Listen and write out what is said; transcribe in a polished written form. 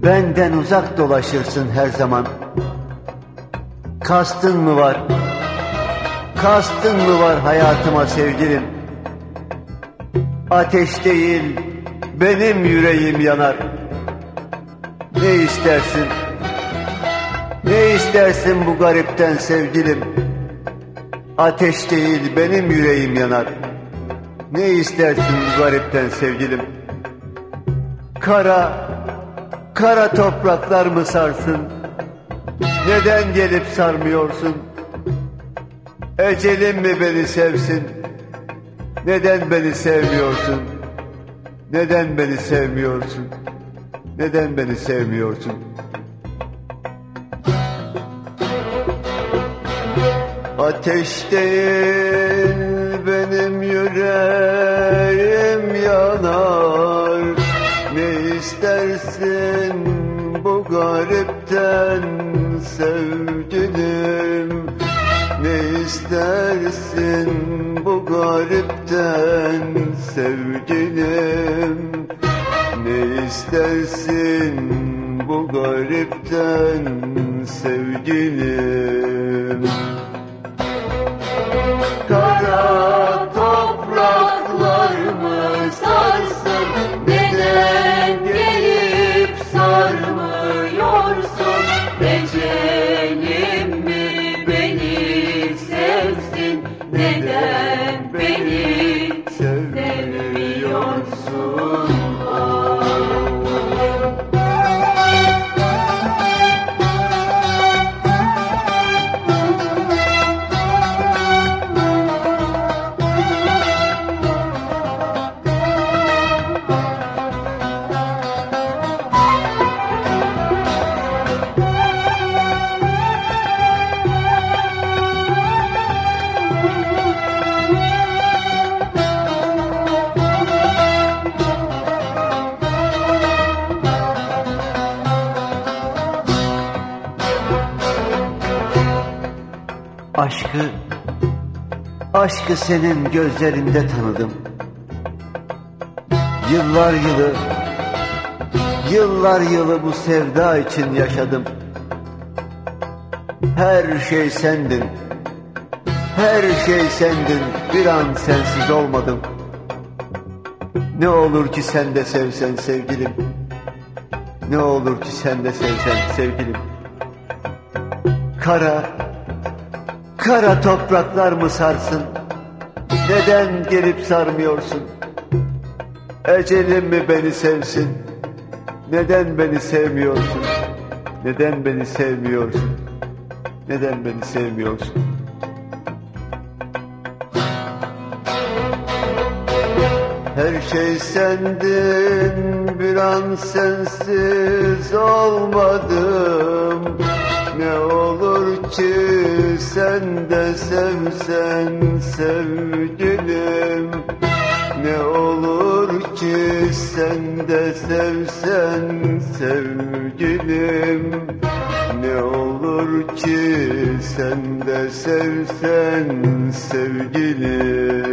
Benden uzak dolaşırsın her zaman. Kastın mı var? Kastın mı var hayatıma sevgilim? Ateş değil, benim yüreğim yanar. Ne istersin? Ne istersin bu garipten sevgilim? Ateş değil, benim yüreğim yanar. Ne istersin bu garipten sevgilim? Kara topraklar mı sarsın? Neden gelip sarmıyorsun? Ecelim mi beni sevsin? Neden beni sevmiyorsun? Neden beni sevmiyorsun? Neden beni sevmiyorsun? Ateş değil, benim yüreğim yanar. Ne istersin bu garipten sevgilim? Ne istersin bu garipten sevgilim? Ne istersin bu garipten sevgilim? Kara topraklar mı sarsın? Neden gelip sarmıyorsun? Ecelim mi beni sevsin? Neden beni sevmiyorsun? Aşkı senin gözlerinde tanıdım. Yıllar yılı bu sevda için yaşadım. Her şey sendin, her şey sendin, bir an sensiz olmadım. Ne olur ki sen de sevsen sevgilim, ne olur ki sen de sevsen sevgilim. Kara topraklar mı sarsın? Neden gelip sarmıyorsun? Ecelim mi beni sevsin? Neden beni sevmiyorsun? Neden beni sevmiyorsun? Neden beni sevmiyorsun? Her şey sendin, bir an sensiz olmadım. Ne olur ki sen de sevsen sevgilim? Ne olur ki sen de sevsen sevgilim? Ne olur ki sen de sevsen sevgilim?